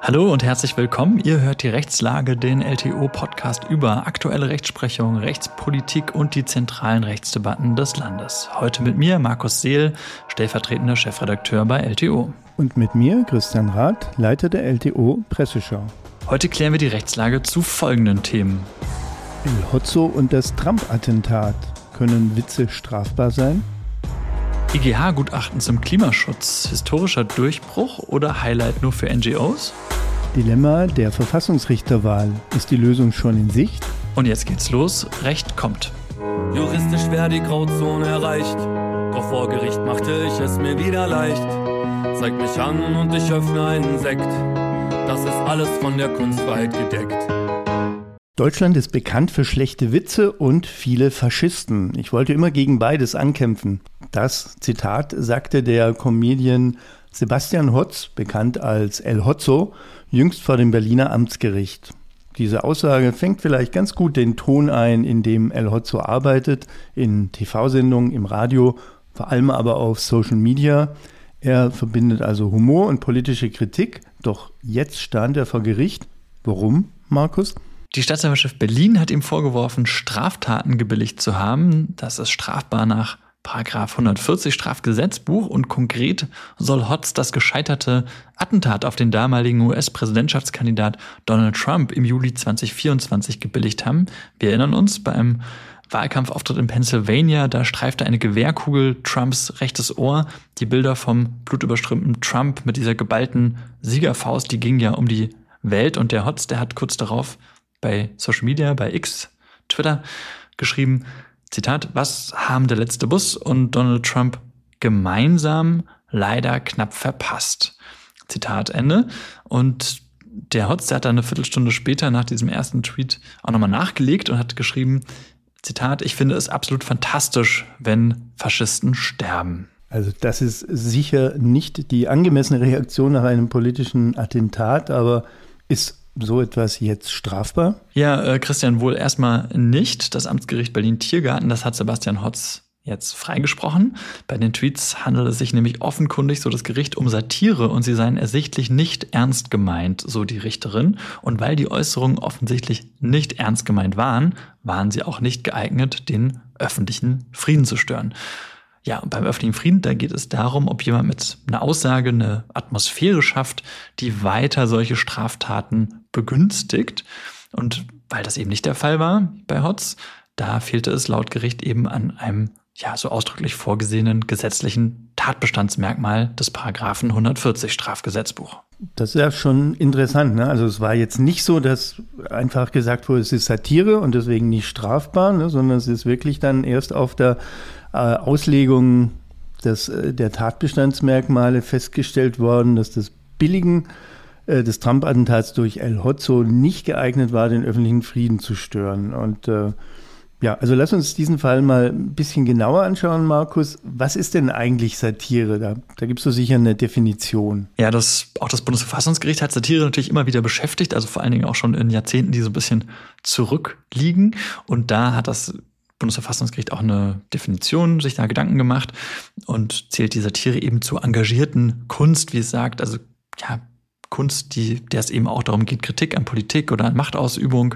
Hallo und herzlich willkommen. Ihr hört die Rechtslage, den LTO-Podcast über aktuelle Rechtsprechung, Rechtspolitik und die zentralen Rechtsdebatten des Landes. Heute mit mir, Markus Seel, stellvertretender Chefredakteur bei LTO. Und mit mir, Christian Rath, Leiter der LTO-Presseschau. Heute klären wir die Rechtslage zu folgenden Themen. El Hotzo und das Trump-Attentat. Können Witze strafbar sein? IGH-Gutachten zum Klimaschutz. Historischer Durchbruch oder Highlight nur für NGOs? Dilemma der Verfassungsrichterwahl. Ist die Lösung schon in Sicht? Und jetzt geht's los. Recht kommt. Juristisch wär die Grauzone erreicht, doch vor Gericht machte ich es mir wieder leicht. Zeig mich an und ich öffne einen Sekt. Das ist alles von der Kunstfreiheit gedeckt. Deutschland ist bekannt für schlechte Witze und viele Faschisten. Ich wollte immer gegen beides ankämpfen. Das, Zitat, sagte der Comedian Sebastian Hotz, bekannt als El Hotzo, jüngst vor dem Berliner Amtsgericht. Diese Aussage fängt vielleicht ganz gut den Ton ein, in dem El Hotzo arbeitet, in TV-Sendungen, im Radio, vor allem aber auf Social Media. Er verbindet also Humor und politische Kritik, doch jetzt stand er vor Gericht. Warum, Markus? Die Staatsanwaltschaft Berlin hat ihm vorgeworfen, Straftaten gebilligt zu haben. Das ist strafbar nach § 140 Strafgesetzbuch und konkret soll Hotz das gescheiterte Attentat auf den damaligen US-Präsidentschaftskandidat Donald Trump im Juli 2024 gebilligt haben. Wir erinnern uns, bei einem Wahlkampfauftritt in Pennsylvania, da streifte eine Gewehrkugel Trumps rechtes Ohr. Die Bilder vom blutüberströmten Trump mit dieser geballten Siegerfaust, die gingen ja um die Welt und der Hotz, der hat kurz darauf bei Social Media, bei X, Twitter geschrieben, Zitat, was haben der letzte Bus und Donald Trump gemeinsam leider knapp verpasst. Zitat Ende. Und der Hotz, der hat dann eine Viertelstunde später nach diesem ersten Tweet auch nochmal nachgelegt und hat geschrieben, Zitat, ich finde es absolut fantastisch, wenn Faschisten sterben. Also das ist sicher nicht die angemessene Reaktion nach einem politischen Attentat, aber ist so etwas jetzt strafbar? Ja, Christian, wohl erstmal nicht. Das Amtsgericht Berlin-Tiergarten, das hat Sebastian Hotz jetzt freigesprochen. Bei den Tweets handelt es sich nämlich offenkundig, so das Gericht, um Satire und sie seien ersichtlich nicht ernst gemeint, so die Richterin. Und weil die Äußerungen offensichtlich nicht ernst gemeint waren, waren sie auch nicht geeignet, den öffentlichen Frieden zu stören. Ja, und beim öffentlichen Frieden, da geht es darum, ob jemand mit einer Aussage eine Atmosphäre schafft, die weiter solche Straftaten begünstigt. Und weil das eben nicht der Fall war bei Hotz, da fehlte es laut Gericht eben an einem so ausdrücklich vorgesehenen gesetzlichen Tatbestandsmerkmal des § 140 Strafgesetzbuch. Das ist ja schon interessant, ne? Also es war jetzt nicht so, dass einfach gesagt wurde, es ist Satire und deswegen nicht strafbar, ne? Sondern es ist wirklich dann erst auf der Auslegung der Tatbestandsmerkmale festgestellt worden, dass das Billigen des Trump-Attentats durch El Hotzo nicht geeignet war, den öffentlichen Frieden zu stören. Und also lass uns diesen Fall mal ein bisschen genauer anschauen, Markus. Was ist denn eigentlich Satire? Da gibst du sicher eine Definition. Ja, auch das Bundesverfassungsgericht hat Satire natürlich immer wieder beschäftigt, also vor allen Dingen auch schon in Jahrzehnten, die so ein bisschen zurückliegen. Und da hat das Bundesverfassungsgericht auch eine Definition, sich da Gedanken gemacht und zählt die Satire eben zur engagierten Kunst, wie es sagt, also Kunst, der es eben auch darum geht, Kritik an Politik oder an Machtausübung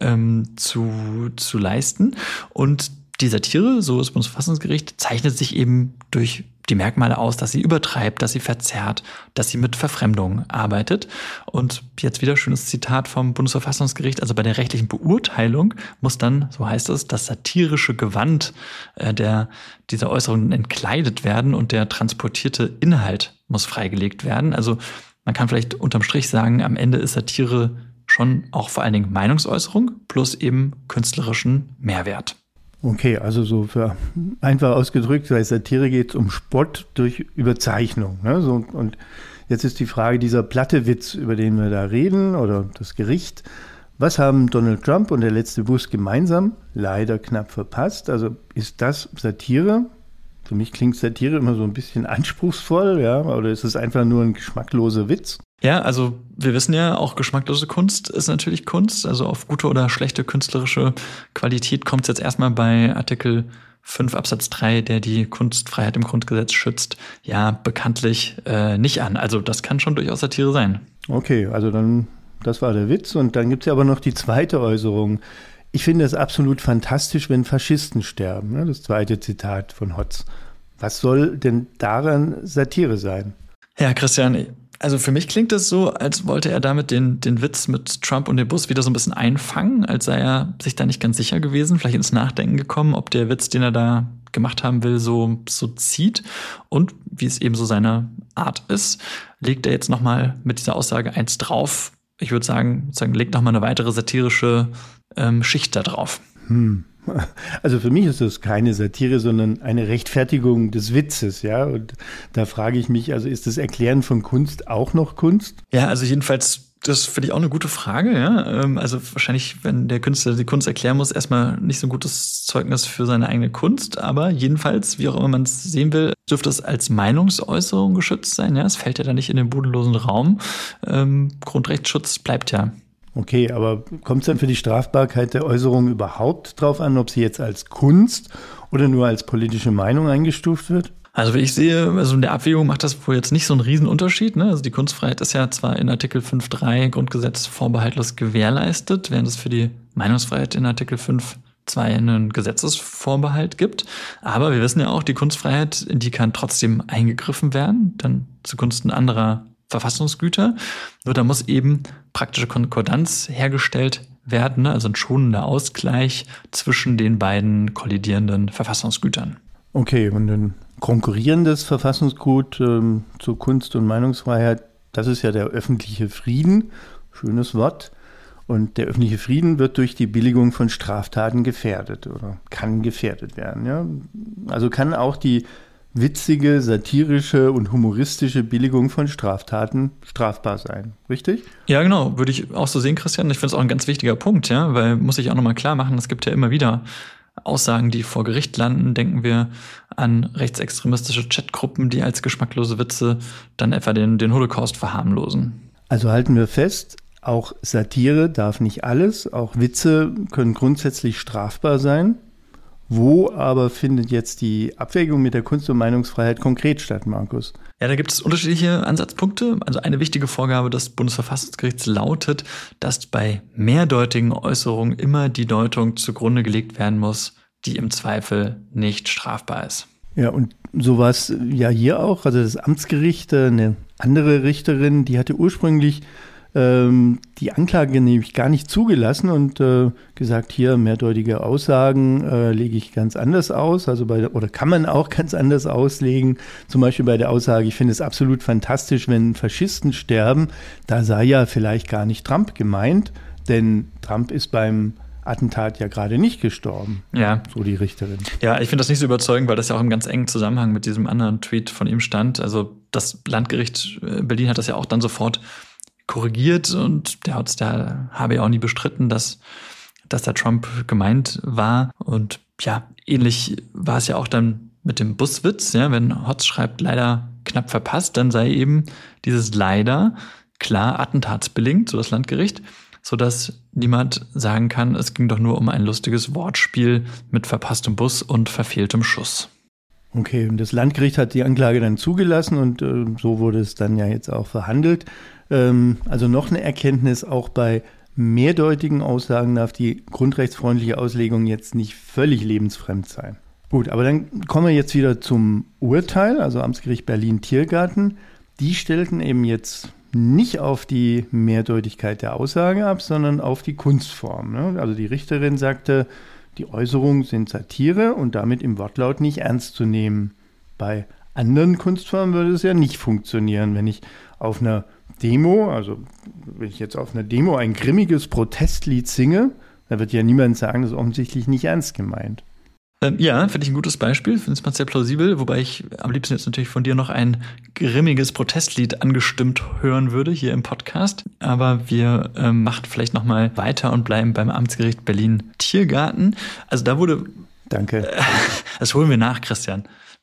zu leisten. Und die Satire, so das Bundesverfassungsgericht, zeichnet sich eben durch die Merkmale aus, dass sie übertreibt, dass sie verzerrt, dass sie mit Verfremdung arbeitet. Und jetzt wieder schönes Zitat vom Bundesverfassungsgericht. Also bei der rechtlichen Beurteilung muss dann, so heißt es, das satirische Gewand dieser Äußerungen entkleidet werden und der transportierte Inhalt muss freigelegt werden. Also man kann vielleicht unterm Strich sagen, am Ende ist Satire schon auch vor allen Dingen Meinungsäußerung plus eben künstlerischen Mehrwert. Okay, also so für einfach ausgedrückt, bei Satire geht es um Spott durch Überzeichnung. Ne? So, und jetzt ist die Frage, dieser platte Witz, über den wir da reden, oder das Gericht, was haben Donald Trump und der letzte Bush gemeinsam? Leider knapp verpasst. Also ist das Satire? Für mich klingt Satire immer so ein bisschen anspruchsvoll, ja, oder ist es einfach nur ein geschmackloser Witz? Ja, also wir wissen ja, auch geschmacklose Kunst ist natürlich Kunst. Also auf gute oder schlechte künstlerische Qualität kommt es jetzt erstmal bei Artikel 5 Absatz 3, der die Kunstfreiheit im Grundgesetz schützt, ja bekanntlich nicht an. Also das kann schon durchaus Satire sein. Okay, also dann, das war der Witz. Und dann gibt es ja aber noch die zweite Äußerung. Ich finde es absolut fantastisch, wenn Faschisten sterben. Ne? Das zweite Zitat von Hotz. Was soll denn daran Satire sein? Ja, Christian, also für mich klingt es so, als wollte er damit den Witz mit Trump und dem Bus wieder so ein bisschen einfangen, als sei er sich da nicht ganz sicher gewesen, vielleicht ins Nachdenken gekommen, ob der Witz, den er da gemacht haben will, so zieht. Und wie es eben so seine Art ist, legt er jetzt nochmal mit dieser Aussage eins drauf. Ich würde sagen, legt nochmal eine weitere satirische Schicht da drauf. Also für mich ist das keine Satire, sondern eine Rechtfertigung des Witzes, ja. Und da frage ich mich, also ist das Erklären von Kunst auch noch Kunst? Ja, also jedenfalls, das finde ich auch eine gute Frage, ja. Also wahrscheinlich, wenn der Künstler die Kunst erklären muss, erstmal nicht so ein gutes Zeugnis für seine eigene Kunst. Aber jedenfalls, wie auch immer man es sehen will, dürfte es als Meinungsäußerung geschützt sein, ja. Es fällt ja da nicht in den bodenlosen Raum. Grundrechtsschutz bleibt ja. Okay, aber kommt es dann für die Strafbarkeit der Äußerung überhaupt drauf an, ob sie jetzt als Kunst oder nur als politische Meinung eingestuft wird? Also wie ich sehe, also in der Abwägung macht das wohl jetzt nicht so einen Riesenunterschied, ne? Also die Kunstfreiheit ist ja zwar in Artikel 5.3 Grundgesetz vorbehaltlos gewährleistet, während es für die Meinungsfreiheit in Artikel 5.2 einen Gesetzesvorbehalt gibt. Aber wir wissen ja auch, die Kunstfreiheit, in die kann trotzdem eingegriffen werden, dann zugunsten anderer Verfassungsgüter. Nur da muss eben praktische Konkordanz hergestellt werden, ne? Also ein schonender Ausgleich zwischen den beiden kollidierenden Verfassungsgütern. Okay, und ein konkurrierendes Verfassungsgut zur Kunst- und Meinungsfreiheit, das ist ja der öffentliche Frieden. Schönes Wort. Und der öffentliche Frieden wird durch die Billigung von Straftaten gefährdet oder kann gefährdet werden. Ja? Also kann auch die witzige, satirische und humoristische Billigung von Straftaten strafbar sein, richtig? Ja, genau, würde ich auch so sehen, Christian. Ich finde es auch ein ganz wichtiger Punkt, ja, weil muss ich auch nochmal klar machen, es gibt ja immer wieder Aussagen, die vor Gericht landen. Denken wir an rechtsextremistische Chatgruppen, die als geschmacklose Witze dann etwa den Holocaust verharmlosen. Also halten wir fest, auch Satire darf nicht alles, auch Witze können grundsätzlich strafbar sein. Wo aber findet jetzt die Abwägung mit der Kunst- und Meinungsfreiheit konkret statt, Markus? Ja, da gibt es unterschiedliche Ansatzpunkte. Also eine wichtige Vorgabe des Bundesverfassungsgerichts lautet, dass bei mehrdeutigen Äußerungen immer die Deutung zugrunde gelegt werden muss, die im Zweifel nicht strafbar ist. Ja, und so war es ja hier auch. Also das Amtsgericht, eine andere Richterin, die hatte ursprünglich die Anklage nämlich gar nicht zugelassen und gesagt, hier mehrdeutige Aussagen lege ich ganz anders aus, also oder kann man auch ganz anders auslegen. Zum Beispiel bei der Aussage, ich finde es absolut fantastisch, wenn Faschisten sterben, da sei ja vielleicht gar nicht Trump gemeint, denn Trump ist beim Attentat ja gerade nicht gestorben. Ja. So die Richterin. Ja, ich finde das nicht so überzeugend, weil das ja auch im ganz engen Zusammenhang mit diesem anderen Tweet von ihm stand. Also das Landgericht Berlin hat das ja auch dann sofort korrigiert und der habe ja auch nie bestritten, dass der Trump gemeint war. Und ja, ähnlich war es ja auch dann mit dem Buswitz. Ja, wenn Hotz schreibt, leider knapp verpasst, dann sei eben dieses leider klar attentatsbedingt, so das Landgericht, sodass niemand sagen kann, es ging doch nur um ein lustiges Wortspiel mit verpasstem Bus und verfehltem Schuss. Okay, und das Landgericht hat die Anklage dann zugelassen und so wurde es dann ja jetzt auch verhandelt. Also noch eine Erkenntnis, auch bei mehrdeutigen Aussagen darf die grundrechtsfreundliche Auslegung jetzt nicht völlig lebensfremd sein. Gut, aber dann kommen wir jetzt wieder zum Urteil, also Amtsgericht Berlin-Tiergarten. Die stellten eben jetzt nicht auf die Mehrdeutigkeit der Aussage ab, sondern auf die Kunstform. Ne? Also die Richterin sagte, die Äußerungen sind Satire und damit im Wortlaut nicht ernst zu nehmen. Bei anderen Kunstformen würde es ja nicht funktionieren, wenn ich auf einer Demo, also wenn ich jetzt auf einer Demo ein grimmiges Protestlied singe, da wird ja niemand sagen, das ist offensichtlich nicht ernst gemeint. Ja, finde ich ein gutes Beispiel, finde es sehr plausibel, wobei ich am liebsten jetzt natürlich von dir noch ein grimmiges Protestlied angestimmt hören würde hier im Podcast. Aber wir machen vielleicht nochmal weiter und bleiben beim Amtsgericht Berlin-Tiergarten. Also da wurde... Danke. Das holen wir nach, Christian.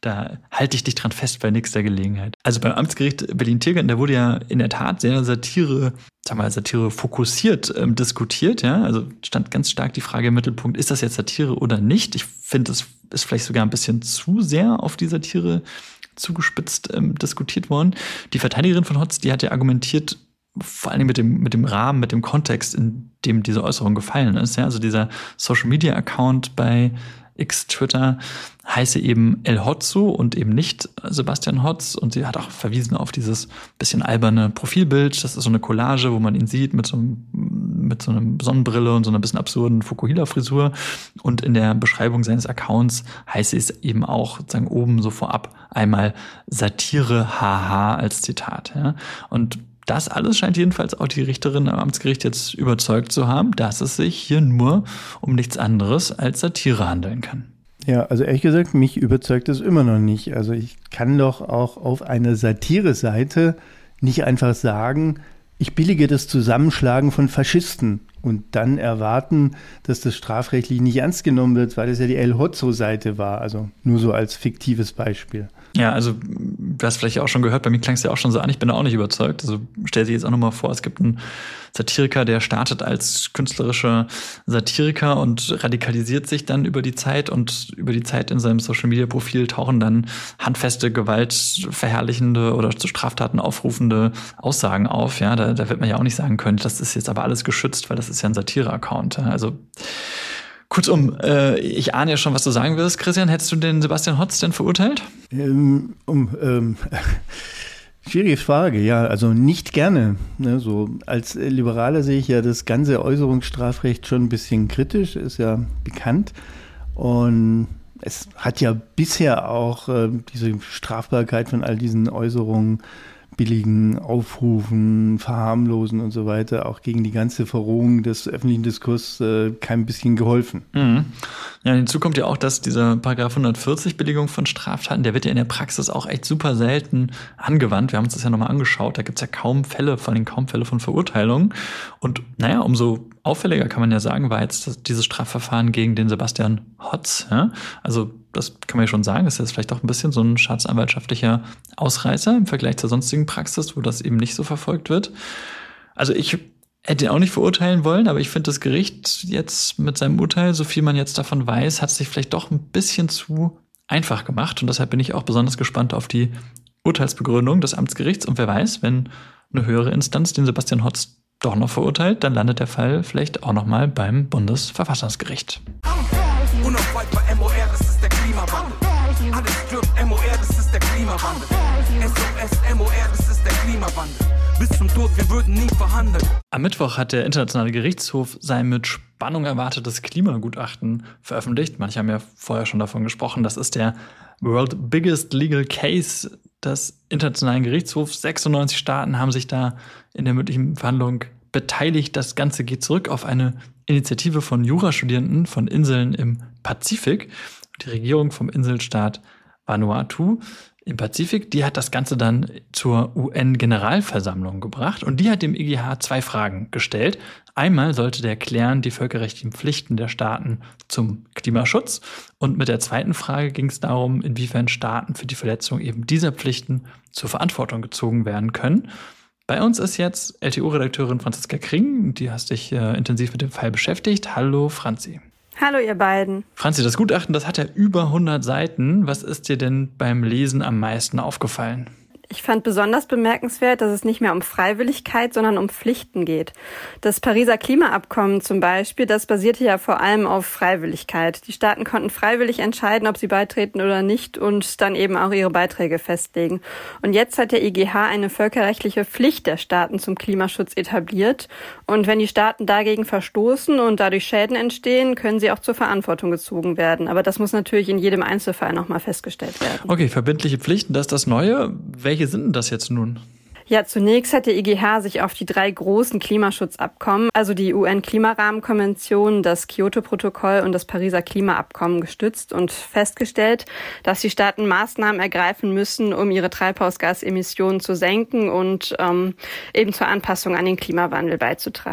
Da halte ich dich dran fest bei nächster Gelegenheit. Also beim Amtsgericht Berlin-Tiergarten, da wurde ja in der Tat sehr Satire fokussiert diskutiert. Ja? Also stand ganz stark die Frage im Mittelpunkt, ist das jetzt Satire oder nicht? Ich finde, es ist vielleicht sogar ein bisschen zu sehr auf die Satire zugespitzt diskutiert worden. Die Verteidigerin von Hotz, die hat ja argumentiert, vor allem mit dem Rahmen, mit dem Kontext, in dem diese Äußerung gefallen ist. Ja? Also dieser Social-Media-Account bei X Twitter heiße eben El Hotzo und eben nicht Sebastian Hotz. Und sie hat auch verwiesen auf dieses bisschen alberne Profilbild. Das ist so eine Collage, wo man ihn sieht mit so einer Sonnenbrille und so einer bisschen absurden Fukuhila-Frisur. Und in der Beschreibung seines Accounts heiße es eben auch sozusagen oben so vorab einmal Satire, haha, als Zitat. Ja? Und das alles scheint jedenfalls auch die Richterin am Amtsgericht jetzt überzeugt zu haben, dass es sich hier nur um nichts anderes als Satire handeln kann. Ja, also ehrlich gesagt, mich überzeugt das immer noch nicht. Also ich kann doch auch auf einer Satire-Seite nicht einfach sagen, ich billige das Zusammenschlagen von Faschisten und dann erwarten, dass das strafrechtlich nicht ernst genommen wird, weil es ja die El Hotzo-Seite war. Also nur so als fiktives Beispiel. Ja, also du hast vielleicht auch schon gehört, bei mir klang es ja auch schon so an, ich bin da auch nicht überzeugt. Also stell dir jetzt auch nochmal vor, es gibt einen Satiriker, der startet als künstlerischer Satiriker und radikalisiert sich dann über die Zeit, und über die Zeit in seinem Social-Media-Profil tauchen dann handfeste, gewaltverherrlichende oder zu Straftaten aufrufende Aussagen auf. Ja, da wird man ja auch nicht sagen können, das ist jetzt aber alles geschützt, weil das ist ja ein Satire-Account. Also kurzum, ich ahne ja schon, was du sagen wirst, Christian. Hättest du den Sebastian Hotz denn verurteilt? Schwierige Frage, ja, also nicht gerne. Ne, so als Liberaler sehe ich ja das ganze Äußerungsstrafrecht schon ein bisschen kritisch, ist ja bekannt. Und es hat ja bisher auch diese Strafbarkeit von all diesen Äußerungen, billigen Aufrufen, Verharmlosen und so weiter, auch gegen die ganze Verrohung des öffentlichen Diskurses kein bisschen geholfen. Mhm. Ja, hinzu kommt ja auch, dass dieser Paragraph 140 Billigung von Straftaten, der wird ja in der Praxis auch echt super selten angewandt. Wir haben uns das ja nochmal angeschaut, da gibt es ja kaum Fälle von Verurteilungen. Und naja, umso auffälliger kann man ja sagen, war jetzt dieses Strafverfahren gegen den Sebastian Hotz. Ja? Also das kann man ja schon sagen, ist jetzt vielleicht auch ein bisschen so ein staatsanwaltschaftlicher Ausreißer im Vergleich zur sonstigen Praxis, wo das eben nicht so verfolgt wird. Also ich hätte ihn auch nicht verurteilen wollen, aber ich finde, das Gericht jetzt mit seinem Urteil, so viel man jetzt davon weiß, hat sich vielleicht doch ein bisschen zu einfach gemacht. Und deshalb bin ich auch besonders gespannt auf die Urteilsbegründung des Amtsgerichts. Und wer weiß, wenn eine höhere Instanz den Sebastian Hotz doch noch verurteilt, dann landet der Fall vielleicht auch noch mal beim Bundesverfassungsgericht. Unaufhaltbar MOR, das ist der Klimawandel. Alles stirbt, MOR, das ist der Klimawandel. SOS, MOR, das ist der Klimawandel. Bis zum Tod, wir würden nie verhandeln. Am Mittwoch hat der Internationale Gerichtshof sein mit Spannung erwartetes Klimagutachten veröffentlicht. Manche haben ja vorher schon davon gesprochen. Das ist der World Biggest Legal Case des Internationalen Gerichtshofs. 96 Staaten haben sich da in der mündlichen Verhandlung beteiligt. Das Ganze geht zurück auf eine Initiative von Jurastudierenden von Inseln im Pazifik. Die Regierung vom Inselstaat Vanuatu im Pazifik, die hat das Ganze dann zur UN-Generalversammlung gebracht und die hat dem EGH 2 Fragen gestellt. Einmal sollte der klären die völkerrechtlichen Pflichten der Staaten zum Klimaschutz, und mit der zweiten Frage ging es darum, inwiefern Staaten für die Verletzung eben dieser Pflichten zur Verantwortung gezogen werden können. Bei uns ist jetzt LTO-Redakteurin Franziska Kring, die hast dich intensiv mit dem Fall beschäftigt. Hallo Franzi. Hallo ihr beiden. Franzi, das Gutachten, das hat ja über 100 Seiten. Was ist dir denn beim Lesen am meisten aufgefallen? Ich fand besonders bemerkenswert, dass es nicht mehr um Freiwilligkeit, sondern um Pflichten geht. Das Pariser Klimaabkommen zum Beispiel, das basierte ja vor allem auf Freiwilligkeit. Die Staaten konnten freiwillig entscheiden, ob sie beitreten oder nicht, und dann eben auch ihre Beiträge festlegen. Und jetzt hat der EGH eine völkerrechtliche Pflicht der Staaten zum Klimaschutz etabliert. Und wenn die Staaten dagegen verstoßen und dadurch Schäden entstehen, können sie auch zur Verantwortung gezogen werden. Aber das muss natürlich in jedem Einzelfall nochmal festgestellt werden. Okay, verbindliche Pflichten, das ist das Neue. Welche sind denn das jetzt nun? Ja, zunächst hat der EGH sich auf die 3 großen Klimaschutzabkommen, also die UN-Klimarahmenkonvention, das Kyoto-Protokoll und das Pariser Klimaabkommen gestützt und festgestellt, dass die Staaten Maßnahmen ergreifen müssen, um ihre Treibhausgasemissionen zu senken und eben zur Anpassung an den Klimawandel beizutragen.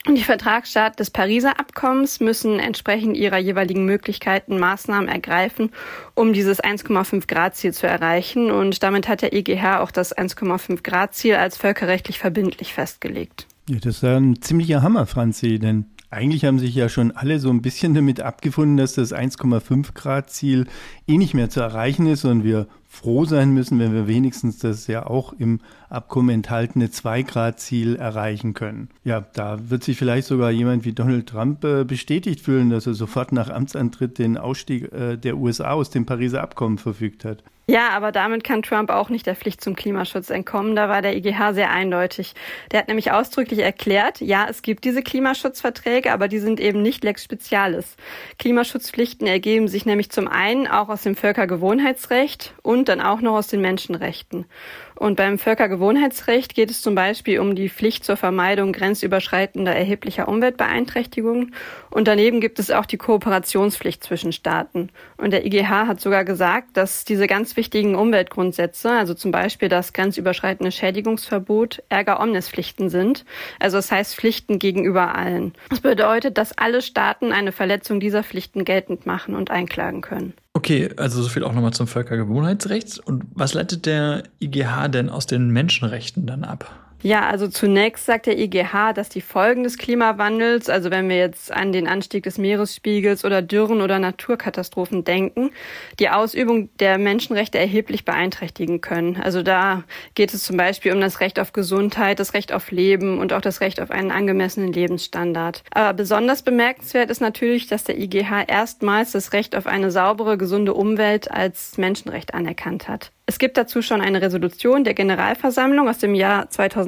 Und die Vertragsstaaten des Pariser Abkommens müssen entsprechend ihrer jeweiligen Möglichkeiten Maßnahmen ergreifen, um dieses 1,5-Grad-Ziel zu erreichen. Und damit hat der EGH auch das 1,5-Grad-Ziel als völkerrechtlich verbindlich festgelegt. Ja, das ist ja ein ziemlicher Hammer, Franzi, denn eigentlich haben sich ja schon alle so ein bisschen damit abgefunden, dass das 1,5-Grad-Ziel nicht mehr zu erreichen ist und wir froh sein müssen, wenn wir wenigstens das ja auch im Abkommen enthaltene 2-Grad-Ziel erreichen können. Ja, da wird sich vielleicht sogar jemand wie Donald Trump bestätigt fühlen, dass er sofort nach Amtsantritt den Ausstieg der USA aus dem Pariser Abkommen verfügt hat. Ja, aber damit kann Trump auch nicht der Pflicht zum Klimaschutz entkommen. Da war der EGH sehr eindeutig. Der hat nämlich ausdrücklich erklärt, ja, es gibt diese Klimaschutzverträge, aber die sind eben nicht Lex Specialis. Klimaschutzpflichten ergeben sich nämlich zum einen auch aus dem Völkergewohnheitsrecht und dann auch noch aus den Menschenrechten. Und beim Völkergewohnheitsrecht geht es zum Beispiel um die Pflicht zur Vermeidung grenzüberschreitender erheblicher Umweltbeeinträchtigungen. Und daneben gibt es auch die Kooperationspflicht zwischen Staaten. Und der EGH hat sogar gesagt, dass diese ganz wichtigen Umweltgrundsätze, also zum Beispiel das grenzüberschreitende Schädigungsverbot, erga omnes Pflichten sind. Also das heißt Pflichten gegenüber allen. Das bedeutet, dass alle Staaten eine Verletzung dieser Pflichten geltend machen und einklagen können. Okay, also so viel auch nochmal zum Völkergewohnheitsrecht. Und was leitet der EGH denn aus den Menschenrechten dann ab? Ja, also zunächst sagt der EGH, dass die Folgen des Klimawandels, also wenn wir jetzt an den Anstieg des Meeresspiegels oder Dürren oder Naturkatastrophen denken, die Ausübung der Menschenrechte erheblich beeinträchtigen können. Also da geht es zum Beispiel um das Recht auf Gesundheit, das Recht auf Leben und auch das Recht auf einen angemessenen Lebensstandard. Aber besonders bemerkenswert ist natürlich, dass der EGH erstmals das Recht auf eine saubere, gesunde Umwelt als Menschenrecht anerkannt hat. Es gibt dazu schon eine Resolution der Generalversammlung aus dem Jahr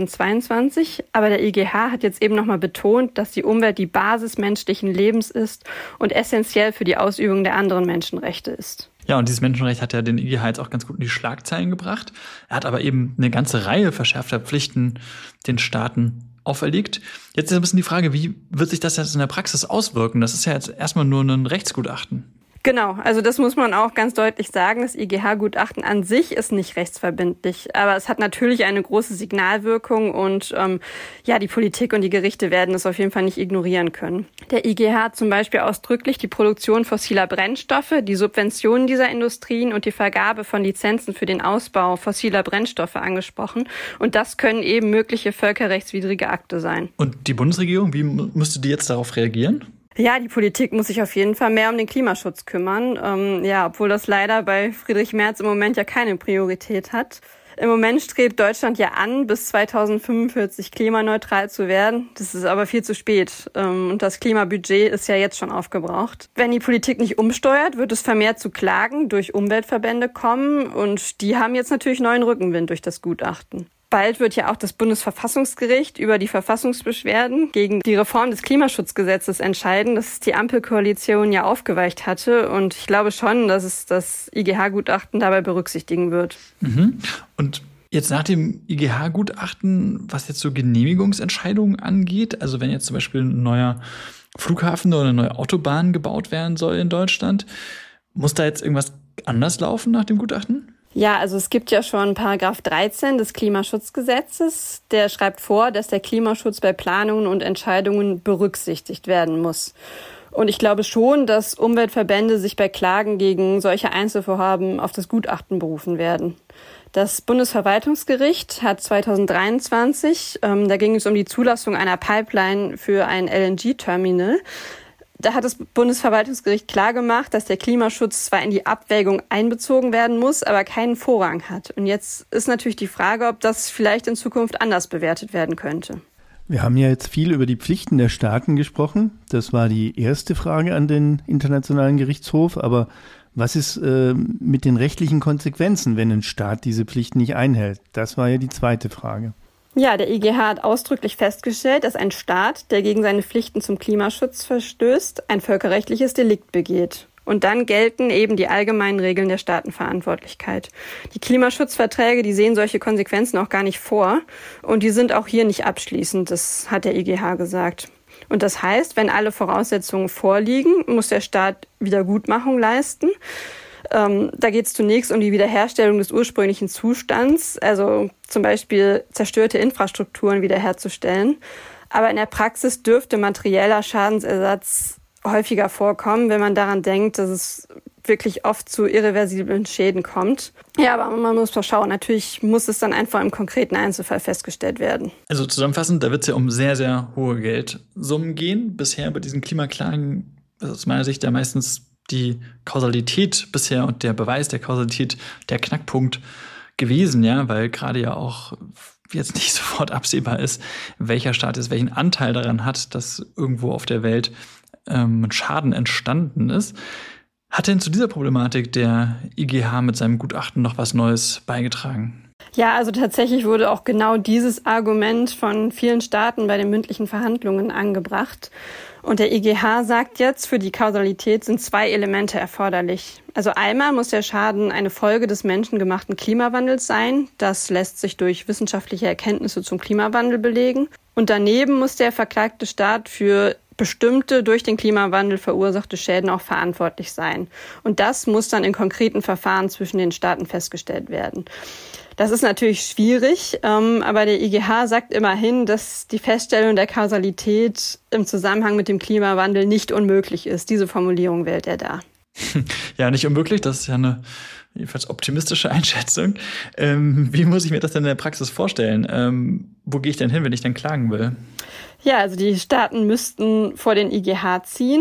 2022, aber der EGH hat jetzt eben nochmal betont, dass die Umwelt die Basis menschlichen Lebens ist und essentiell für die Ausübung der anderen Menschenrechte ist. Ja, und dieses Menschenrecht hat ja den EGH jetzt auch ganz gut in die Schlagzeilen gebracht. Er hat aber eben eine ganze Reihe verschärfter Pflichten den Staaten auferlegt. Jetzt ist ein bisschen die Frage, wie wird sich das jetzt in der Praxis auswirken? Das ist ja jetzt erstmal nur ein Rechtsgutachten. Genau, also das muss man auch ganz deutlich sagen. Das EGH-Gutachten an sich ist nicht rechtsverbindlich, aber es hat natürlich eine große Signalwirkung und die Politik und die Gerichte werden es auf jeden Fall nicht ignorieren können. Der EGH hat zum Beispiel ausdrücklich die Produktion fossiler Brennstoffe, die Subventionen dieser Industrien und die Vergabe von Lizenzen für den Ausbau fossiler Brennstoffe angesprochen. Und das können eben mögliche völkerrechtswidrige Akte sein. Und die Bundesregierung, wie müsste die jetzt darauf reagieren? Ja, die Politik muss sich auf jeden Fall mehr um den Klimaschutz kümmern. Obwohl das leider bei Friedrich Merz im Moment ja keine Priorität hat. Im Moment strebt Deutschland ja an, bis 2045 klimaneutral zu werden. Das ist aber viel zu spät. Und das Klimabudget ist ja jetzt schon aufgebraucht. Wenn die Politik nicht umsteuert, wird es vermehrt zu Klagen durch Umweltverbände kommen. Und die haben jetzt natürlich neuen Rückenwind durch das Gutachten. Bald wird ja auch das Bundesverfassungsgericht über die Verfassungsbeschwerden gegen die Reform des Klimaschutzgesetzes entscheiden, das die Ampelkoalition ja aufgeweicht hatte. Und ich glaube schon, dass es das IGH-Gutachten dabei berücksichtigen wird. Mhm. Und jetzt nach dem IGH-Gutachten, was jetzt so Genehmigungsentscheidungen angeht, also wenn jetzt zum Beispiel ein neuer Flughafen oder eine neue Autobahn gebaut werden soll in Deutschland, muss da jetzt irgendwas anders laufen nach dem Gutachten? Ja, also es gibt ja schon Paragraph 13 des Klimaschutzgesetzes. Der schreibt vor, dass der Klimaschutz bei Planungen und Entscheidungen berücksichtigt werden muss. Und ich glaube schon, dass Umweltverbände sich bei Klagen gegen solche Einzelvorhaben auf das Gutachten berufen werden. Das Bundesverwaltungsgericht hat 2023, da ging es um die Zulassung einer Pipeline für ein LNG-Terminal. Da hat das Bundesverwaltungsgericht klargemacht, dass der Klimaschutz zwar in die Abwägung einbezogen werden muss, aber keinen Vorrang hat. Und jetzt ist natürlich die Frage, ob das vielleicht in Zukunft anders bewertet werden könnte. Wir haben ja jetzt viel über die Pflichten der Staaten gesprochen. Das war die erste Frage an den Internationalen Gerichtshof. Aber was ist mit den rechtlichen Konsequenzen, wenn ein Staat diese Pflichten nicht einhält? Das war ja die zweite Frage. Ja, der IGH hat ausdrücklich festgestellt, dass ein Staat, der gegen seine Pflichten zum Klimaschutz verstößt, ein völkerrechtliches Delikt begeht. Und dann gelten eben die allgemeinen Regeln der Staatenverantwortlichkeit. Die Klimaschutzverträge, die sehen solche Konsequenzen auch gar nicht vor. Und die sind auch hier nicht abschließend, das hat der IGH gesagt. Und das heißt, wenn alle Voraussetzungen vorliegen, muss der Staat Wiedergutmachung leisten. Da geht es zunächst um die Wiederherstellung des ursprünglichen Zustands, also zum Beispiel zerstörte Infrastrukturen wiederherzustellen. Aber in der Praxis dürfte materieller Schadensersatz häufiger vorkommen, wenn man daran denkt, dass es wirklich oft zu irreversiblen Schäden kommt. Ja, aber man muss mal schauen. Natürlich muss es dann einfach im konkreten Einzelfall festgestellt werden. Also zusammenfassend, da wird es ja um sehr, sehr hohe Geldsummen gehen. Bisher bei diesen Klimaklagen ist aus meiner Sicht ja meistens die Kausalität bisher und der Beweis der Kausalität der Knackpunkt gewesen, ja, weil gerade ja auch jetzt nicht sofort absehbar ist, welcher Staat jetzt welchen Anteil daran hat, dass irgendwo auf der Welt Schaden entstanden ist. Hat denn zu dieser Problematik der IGH mit seinem Gutachten noch was Neues beigetragen? Ja, also tatsächlich wurde auch genau dieses Argument von vielen Staaten bei den mündlichen Verhandlungen angebracht. Und der IGH sagt jetzt, für die Kausalität sind 2 Elemente erforderlich. Also einmal muss der Schaden eine Folge des menschengemachten Klimawandels sein. Das lässt sich durch wissenschaftliche Erkenntnisse zum Klimawandel belegen. Und daneben muss der verklagte Staat für bestimmte durch den Klimawandel verursachte Schäden auch verantwortlich sein. Und das muss dann in konkreten Verfahren zwischen den Staaten festgestellt werden. Das ist natürlich schwierig, aber der IGH sagt immerhin, dass die Feststellung der Kausalität im Zusammenhang mit dem Klimawandel nicht unmöglich ist. Diese Formulierung wählt er da. Ja, nicht unmöglich, das ist ja eine jedenfalls optimistische Einschätzung. Wie muss ich mir das denn in der Praxis vorstellen? Wo gehe ich denn hin, wenn ich dann klagen will? Ja, also die Staaten müssten vor den IGH ziehen.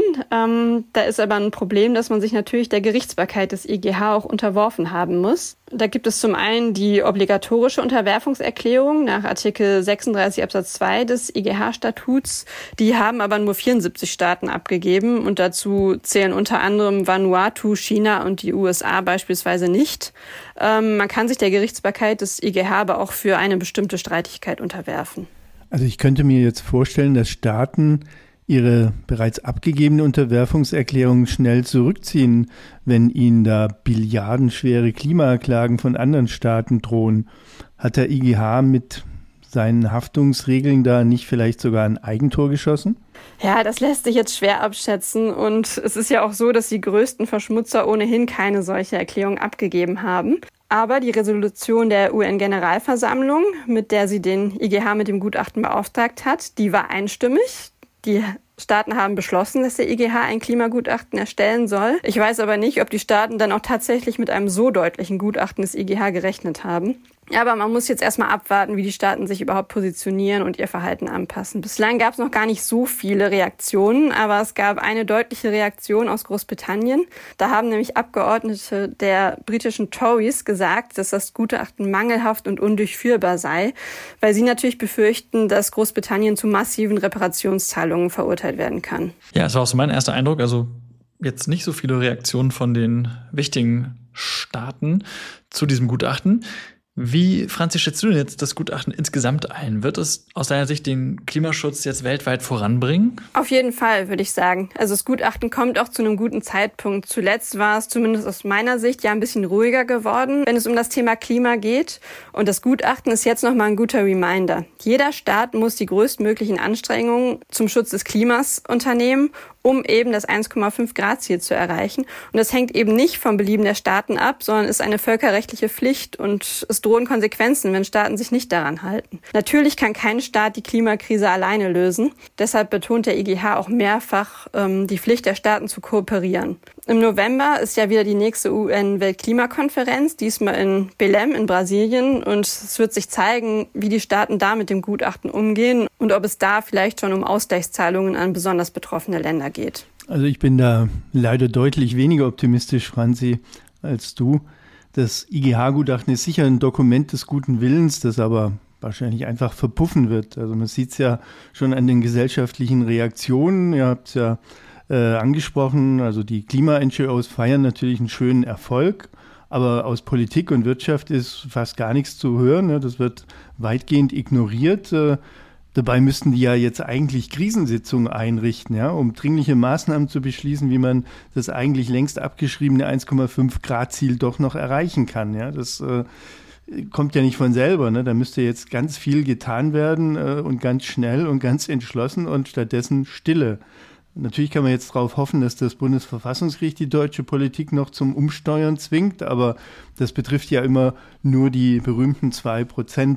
Da ist aber ein Problem, dass man sich natürlich der Gerichtsbarkeit des IGH auch unterworfen haben muss. Da gibt es zum einen die obligatorische Unterwerfungserklärung nach Artikel 36 Absatz 2 des IGH-Statuts. Die haben aber nur 74 Staaten abgegeben und dazu zählen unter anderem Vanuatu, China und die USA beispielsweise nicht. Man kann sich der Gerichtsbarkeit des IGH aber auch für eine bestimmte Streitigkeit unterwerfen. Also ich könnte mir jetzt vorstellen, dass Staaten ihre bereits abgegebene Unterwerfungserklärung schnell zurückziehen, wenn ihnen da billiardenschwere Klimaklagen von anderen Staaten drohen. Hat der IGH mit seinen Haftungsregeln da nicht vielleicht sogar ein Eigentor geschossen? Ja, das lässt sich jetzt schwer abschätzen und es ist ja auch so, dass die größten Verschmutzer ohnehin keine solche Erklärung abgegeben haben. Aber die Resolution der UN-Generalversammlung, mit der sie den IGH mit dem Gutachten beauftragt hat, die war einstimmig. Die Staaten haben beschlossen, dass der IGH ein Klimagutachten erstellen soll. Ich weiß aber nicht, ob die Staaten dann auch tatsächlich mit einem so deutlichen Gutachten des IGH gerechnet haben. Aber man muss jetzt erstmal abwarten, wie die Staaten sich überhaupt positionieren und ihr Verhalten anpassen. Bislang gab es noch gar nicht so viele Reaktionen, aber es gab eine deutliche Reaktion aus Großbritannien. Da haben nämlich Abgeordnete der britischen Tories gesagt, dass das Gutachten mangelhaft und undurchführbar sei, weil sie natürlich befürchten, dass Großbritannien zu massiven Reparationszahlungen verurteilt werden kann. Ja, es war auch so mein erster Eindruck, also jetzt nicht so viele Reaktionen von den wichtigen Staaten zu diesem Gutachten. Wie, Franzi, schätzt du denn jetzt das Gutachten insgesamt ein? Wird es aus deiner Sicht den Klimaschutz jetzt weltweit voranbringen? Auf jeden Fall, würde ich sagen. Also das Gutachten kommt auch zu einem guten Zeitpunkt. Zuletzt war es zumindest aus meiner Sicht ja ein bisschen ruhiger geworden, wenn es um das Thema Klima geht. Und das Gutachten ist jetzt nochmal ein guter Reminder. Jeder Staat muss die größtmöglichen Anstrengungen zum Schutz des Klimas unternehmen, um eben das 1,5-Grad-Ziel zu erreichen. Und das hängt eben nicht vom Belieben der Staaten ab, sondern ist eine völkerrechtliche Pflicht und es drohen Konsequenzen, wenn Staaten sich nicht daran halten. Natürlich kann kein Staat die Klimakrise alleine lösen. Deshalb betont der IGH auch mehrfach die Pflicht der Staaten zu kooperieren. Im November ist ja wieder die nächste UN-Weltklimakonferenz, diesmal in Belém in Brasilien. Und es wird sich zeigen, wie die Staaten da mit dem Gutachten umgehen und ob es da vielleicht schon um Ausgleichszahlungen an besonders betroffene Länder geht. Also ich bin da leider deutlich weniger optimistisch, Franzi, als du. Das IGH-Gutachten ist sicher ein Dokument des guten Willens, das aber wahrscheinlich einfach verpuffen wird. Also man sieht es ja schon an den gesellschaftlichen Reaktionen. Ihr habt es ja angesprochen, also die Klima-NGOs feiern natürlich einen schönen Erfolg, aber aus Politik und Wirtschaft ist fast gar nichts zu hören. Ne? Das wird weitgehend ignoriert. Dabei müssten die ja jetzt eigentlich Krisensitzungen einrichten, ja, um dringliche Maßnahmen zu beschließen, wie man das eigentlich längst abgeschriebene 1,5-Grad-Ziel doch noch erreichen kann. Ja. Das kommt ja nicht von selber. Ne? Da müsste jetzt ganz viel getan werden und ganz schnell und ganz entschlossen und stattdessen Stille. Natürlich kann man jetzt darauf hoffen, dass das Bundesverfassungsgericht die deutsche Politik noch zum Umsteuern zwingt, aber das betrifft ja immer nur die berühmten 2%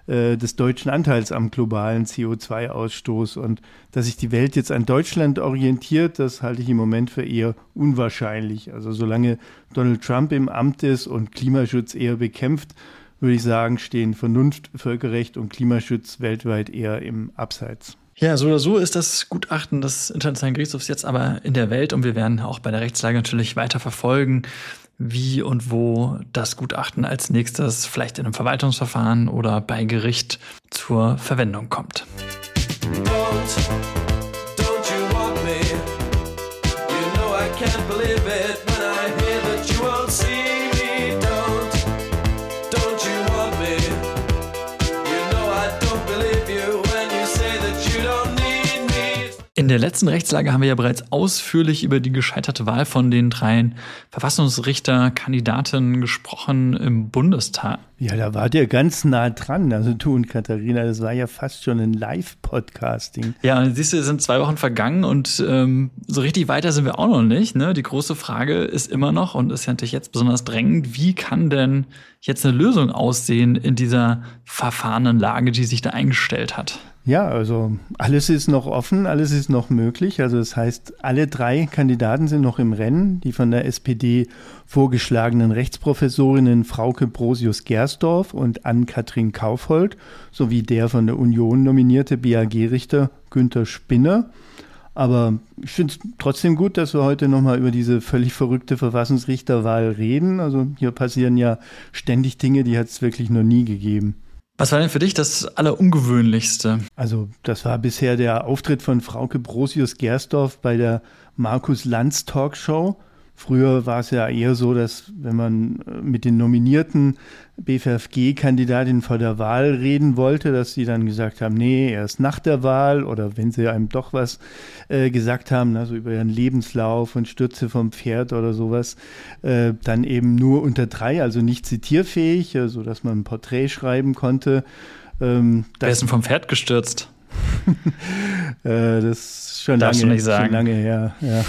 des deutschen Anteils am globalen CO2-Ausstoß. Und dass sich die Welt jetzt an Deutschland orientiert, das halte ich im Moment für eher unwahrscheinlich. Also solange Donald Trump im Amt ist und Klimaschutz eher bekämpft, würde ich sagen, stehen Vernunft, Völkerrecht und Klimaschutz weltweit eher im Abseits. Ja, so oder so ist das Gutachten des Internationalen Gerichtshofs jetzt aber in der Welt und wir werden auch bei der Rechtslage natürlich weiter verfolgen, wie und wo das Gutachten als nächstes vielleicht in einem Verwaltungsverfahren oder bei Gericht zur Verwendung kommt. Don't you want me? You know I can't believe it when I hear that you won't see me. Don't you want me? You know I don't believe you when you say that you don't need me. In der letzten Rechtslage haben wir ja bereits ausführlich über die gescheiterte Wahl von den 3 Verfassungsrichterkandidatinnen gesprochen im Bundestag. Ja, da wart ihr ganz nah dran, also du und Katharina, das war ja fast schon ein Live-Podcasting. Ja, und siehst du, es sind 2 Wochen vergangen und so richtig weiter sind wir auch noch nicht. Ne? Die große Frage ist immer noch und ist ja natürlich jetzt besonders drängend, wie kann denn jetzt eine Lösung aussehen in dieser verfahrenen Lage, die sich da eingestellt hat? Ja, also alles ist noch offen, alles ist noch möglich. Also das heißt, alle 3 Kandidaten sind noch im Rennen. Die von der SPD vorgeschlagenen Rechtsprofessorinnen Frauke Brosius-Gersdorf und Ann-Kathrin Kaufhold sowie der von der Union nominierte BAG-Richter Günther Spinner. Aber ich finde es trotzdem gut, dass wir heute nochmal über diese völlig verrückte Verfassungsrichterwahl reden. Also hier passieren ja ständig Dinge, die hat es wirklich noch nie gegeben. Was war denn für dich das Allerungewöhnlichste? Also das war bisher der Auftritt von Frauke Brosius-Gersdorf bei der Markus-Lanz-Talkshow. Früher war es ja eher so, dass wenn man mit den nominierten BVFG-Kandidatinnen vor der Wahl reden wollte, dass sie dann gesagt haben, nee, erst nach der Wahl oder wenn sie einem doch was gesagt haben, also über ihren Lebenslauf und Stürze vom Pferd oder sowas, dann eben nur unter 3, also nicht zitierfähig, so dass man ein Porträt schreiben konnte. Wer ist denn vom Pferd gestürzt? Das ist schon lange her. Ja.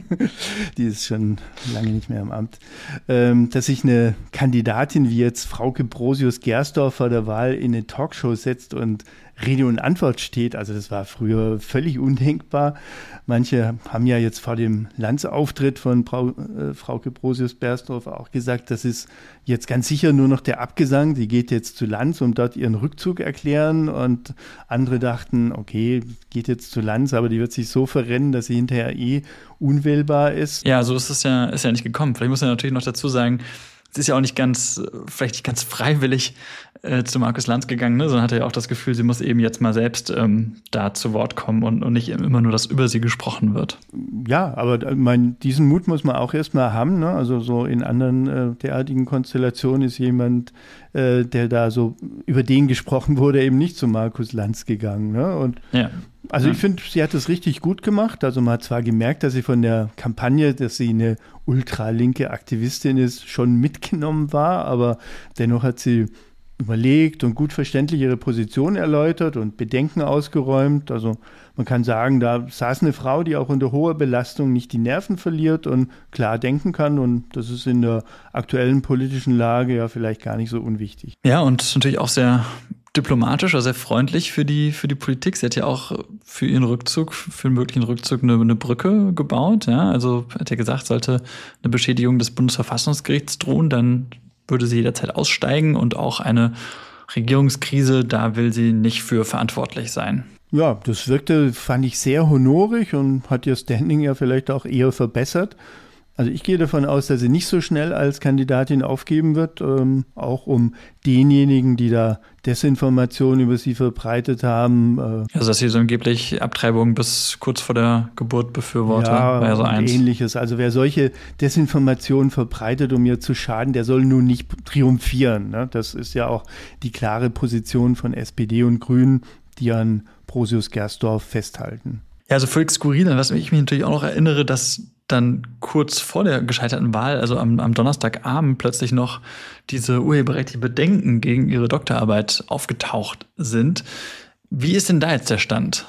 Die ist schon lange nicht mehr im Amt. Dass sich eine Kandidatin wie jetzt Frauke Brosius-Gersdorf vor der Wahl in eine Talkshow setzt und Rede und Antwort steht, also das war früher völlig undenkbar. Manche haben ja jetzt vor dem Lanz-Auftritt von Frauke Brosius-Gersdorf auch gesagt, das ist jetzt ganz sicher nur noch der Abgesang. Sie geht jetzt zu Lanz und dort ihren Rückzug erklären und andere dachten, okay, geht jetzt zu Lanz, aber die wird sich so verrennen, dass sie hinterher unwählbar ist. Ja, so ist ja nicht gekommen. Vielleicht muss man natürlich noch dazu sagen, es ist ja auch vielleicht nicht ganz freiwillig zu Markus Lanz gegangen, ne? Sondern hatte ja auch das Gefühl, sie muss eben jetzt mal selbst da zu Wort kommen und nicht immer nur, dass über sie gesprochen wird. Ja, aber diesen Mut muss man auch erstmal haben, ne? Also so in anderen derartigen Konstellationen ist jemand, der da so über den gesprochen wurde, eben nicht zu Markus Lanz gegangen, ne? Und ja. Also ich finde, sie hat es richtig gut gemacht. Also man hat zwar gemerkt, dass sie von der Kampagne, dass sie eine ultralinke Aktivistin ist, schon mitgenommen war, aber dennoch hat sie überlegt und gut verständlich ihre Position erläutert und Bedenken ausgeräumt. Also man kann sagen, da saß eine Frau, die auch unter hoher Belastung nicht die Nerven verliert und klar denken kann. Und das ist in der aktuellen politischen Lage ja vielleicht gar nicht so unwichtig. Ja, und natürlich auch sehr diplomatisch, also sehr freundlich für die Politik. Sie hat ja auch für ihren Rückzug, für den möglichen Rückzug eine Brücke gebaut. Ja, also hat ja gesagt, sollte eine Beschädigung des Bundesverfassungsgerichts drohen, dann würde sie jederzeit aussteigen und auch eine Regierungskrise, da will sie nicht für verantwortlich sein. Ja, das fand ich sehr honorig und hat ihr Standing ja vielleicht auch eher verbessert. Also ich gehe davon aus, dass sie nicht so schnell als Kandidatin aufgeben wird, auch um denjenigen, die da Desinformation über sie verbreitet haben. Also dass sie so angeblich Abtreibung bis kurz vor der Geburt befürwortet, ja, war ja so eins. Ähnliches. Also wer solche Desinformation verbreitet, um ihr zu schaden, der soll nun nicht triumphieren. Ne? Das ist ja auch die klare Position von SPD und Grünen, die an Brosius-Gersdorf festhalten. Ja, also völlig skurril, an was ich mich natürlich auch noch erinnere, dass dann kurz vor der gescheiterten Wahl, also am Donnerstagabend, plötzlich noch diese urheberrechtlichen Bedenken gegen ihre Doktorarbeit aufgetaucht sind. Wie ist denn da jetzt der Stand?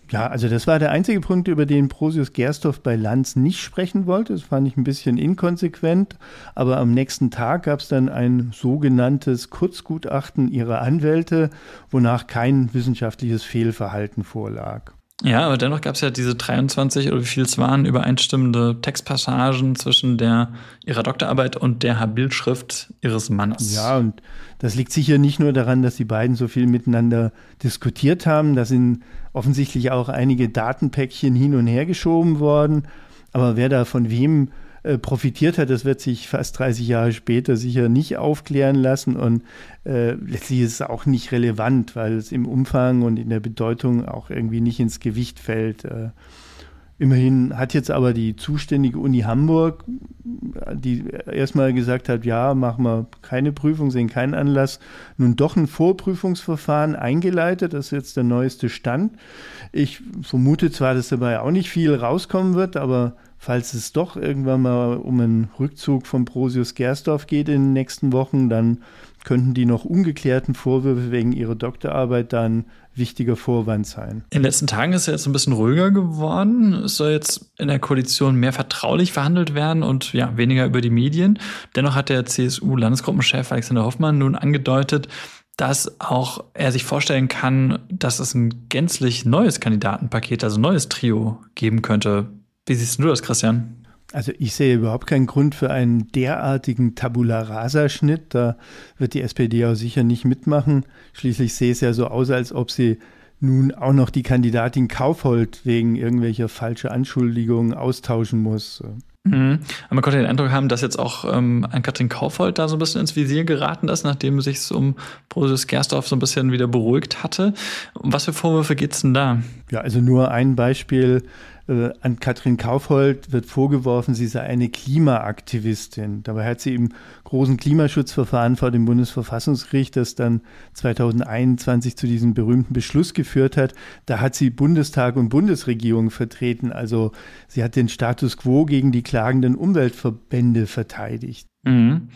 Ja, also das war der einzige Punkt, über den Brosius Gersdorf bei Lanz nicht sprechen wollte. Das fand ich ein bisschen inkonsequent. Aber am nächsten Tag gab es dann ein sogenanntes Kurzgutachten ihrer Anwälte, wonach kein wissenschaftliches Fehlverhalten vorlag. Ja, aber dennoch gab es ja diese 23 oder wie viel es waren, übereinstimmende Textpassagen zwischen ihrer Doktorarbeit und der Bildschrift ihres Mannes. Ja, und das liegt sicher nicht nur daran, dass die beiden so viel miteinander diskutiert haben. Da sind offensichtlich auch einige Datenpäckchen hin und her geschoben worden. Aber wer da von wem profitiert hat, das wird sich fast 30 Jahre später sicher nicht aufklären lassen. Und letztlich ist es auch nicht relevant, weil es im Umfang und in der Bedeutung auch irgendwie nicht ins Gewicht fällt. Immerhin hat jetzt aber die zuständige Uni Hamburg, die erstmal gesagt hat, ja, machen wir keine Prüfung, sehen keinen Anlass, nun doch ein Vorprüfungsverfahren eingeleitet. Das ist jetzt der neueste Stand. Ich vermute zwar, dass dabei auch nicht viel rauskommen wird, aber falls es doch irgendwann mal um einen Rückzug von Brosius Gersdorf geht in den nächsten Wochen, dann könnten die noch ungeklärten Vorwürfe wegen ihrer Doktorarbeit dann wichtiger Vorwand sein. In den letzten Tagen ist es jetzt ein bisschen ruhiger geworden. Es soll jetzt in der Koalition mehr vertraulich verhandelt werden und ja, weniger über die Medien. Dennoch hat der CSU-Landesgruppenchef Alexander Hoffmann nun angedeutet, dass auch er sich vorstellen kann, dass es ein gänzlich neues Kandidatenpaket, also ein neues Trio geben könnte. Wie siehst du das, Christian? Also ich sehe überhaupt keinen Grund für einen derartigen Tabula-Rasa-Schnitt. Da wird die SPD auch sicher nicht mitmachen. Schließlich sehe es ja so aus, als ob sie nun auch noch die Kandidatin Kaufhold wegen irgendwelcher falscher Anschuldigungen austauschen muss. Mhm. Aber man konnte den Eindruck haben, dass jetzt auch Ann-Kathrin Kaufhold da so ein bisschen ins Visier geraten ist, nachdem sich es um Brosius Gersdorf so ein bisschen wieder beruhigt hatte. Um was für Vorwürfe geht es denn da? Ja, also nur ein Beispiel. Ann-Kathrin Kaufhold wird vorgeworfen, sie sei eine Klimaaktivistin. Dabei hat sie im großen Klimaschutzverfahren vor dem Bundesverfassungsgericht, das dann 2021 zu diesem berühmten Beschluss geführt hat, da hat sie Bundestag und Bundesregierung vertreten. Also sie hat den Status quo gegen die klagenden Umweltverbände verteidigt. Mhm.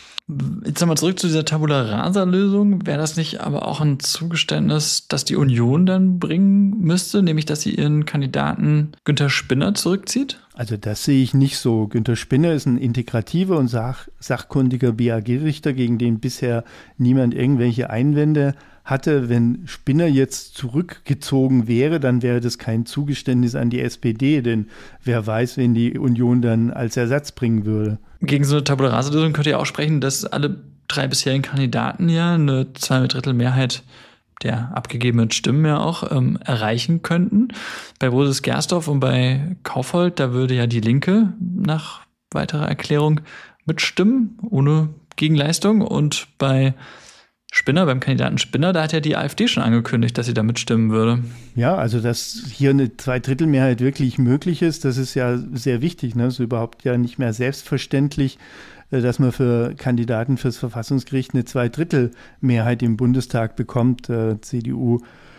Jetzt nochmal zurück zu dieser Tabula-Rasa-Lösung. Wäre das nicht aber auch ein Zugeständnis, das die Union dann bringen müsste, nämlich dass sie ihren Kandidaten Günther Spinner zurückzieht? Also das sehe ich nicht so. Günther Spinner ist ein integrativer und sachkundiger BAG-Richter, gegen den bisher niemand irgendwelche Einwände hatte. Wenn Spinner jetzt zurückgezogen wäre, dann wäre das kein Zugeständnis an die SPD, denn wer weiß, wen die Union dann als Ersatz bringen würde. Gegen so eine Tabula-Rasa-Lösung könnt ihr auch sprechen, dass alle 3 bisherigen Kandidaten ja eine 2/3 Mehrheit der abgegebenen Stimmen ja auch erreichen könnten. Bei Brosius Gersdorf und bei Kaufhold, da würde ja die Linke nach weiterer Erklärung mitstimmen, ohne Gegenleistung. Und bei Spinner, beim Kandidaten Spinner, da hat ja die AfD schon angekündigt, dass sie da mitstimmen würde. Ja, also dass hier eine 2/3 wirklich möglich ist, das ist ja sehr wichtig. Ne? Das ist überhaupt ja nicht mehr selbstverständlich, dass man für Kandidaten fürs Verfassungsgericht eine 2/3 Mehrheit im Bundestag bekommt. CDU,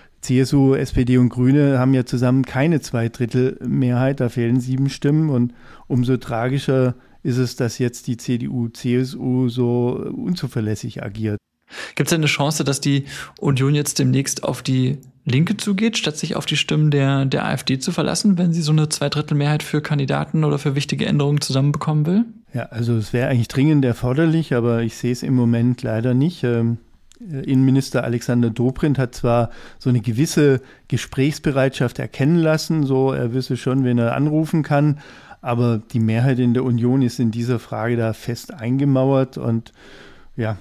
CSU, SPD und Grüne haben ja zusammen keine 2/3 Mehrheit, da fehlen 7 Stimmen und umso tragischer ist es, dass jetzt die CDU, CSU so unzuverlässig agiert. Gibt es denn eine Chance, dass die Union jetzt demnächst auf die Linke zugeht, statt sich auf die Stimmen der AfD zu verlassen, wenn sie so eine 2/3 Mehrheit für Kandidaten oder für wichtige Änderungen zusammenbekommen will? Ja, also es wäre eigentlich dringend erforderlich, aber ich sehe es im Moment leider nicht. Innenminister Alexander Dobrindt hat zwar so eine gewisse Gesprächsbereitschaft erkennen lassen, so er wisse schon, wen er anrufen kann, aber die Mehrheit in der Union ist in dieser Frage da fest eingemauert und ja,